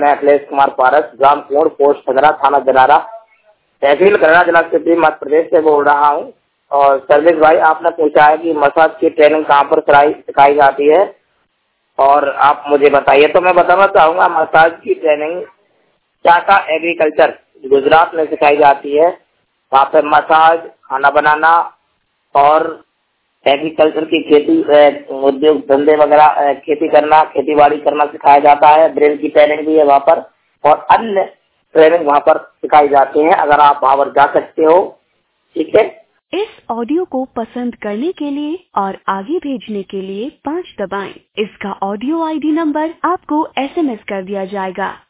मैं अखिलेश कुमार पारस, ग्राम कोण, पोस्ट खदरा, थाना दिनारा, तहसील खदरा, जिला सिटी, मध्य प्रदेश से बोल रहा हूँ। और सर्विस भाई, आपने पूछा है कि मसाज की ट्रेनिंग कहाँ पर सिखाई जाती है, और आप मुझे बताइए। तो मैं बताना चाहूँगा, मसाज की ट्रेनिंग टाटा एग्रीकल्चर गुजरात में सिखाई जाती है। वहाँ पे मसाज, खाना बनाना और एग्रीकल्चर की खेती, उद्योग धंधे वगैरह, खेती करना, खेती बाड़ी करना सिखाया जाता है। ब्रेन की ट्रेनिंग भी है वहाँ पर, और अन्य ट्रेनिंग वहाँ पर सिखाई जाती है। अगर आप वहाँ पर जा सकते हो, ठीक है। इस ऑडियो को पसंद करने के लिए और आगे भेजने के लिए 5 दबाएं। इसका ऑडियो ID नंबर आपको SMS कर दिया जाएगा।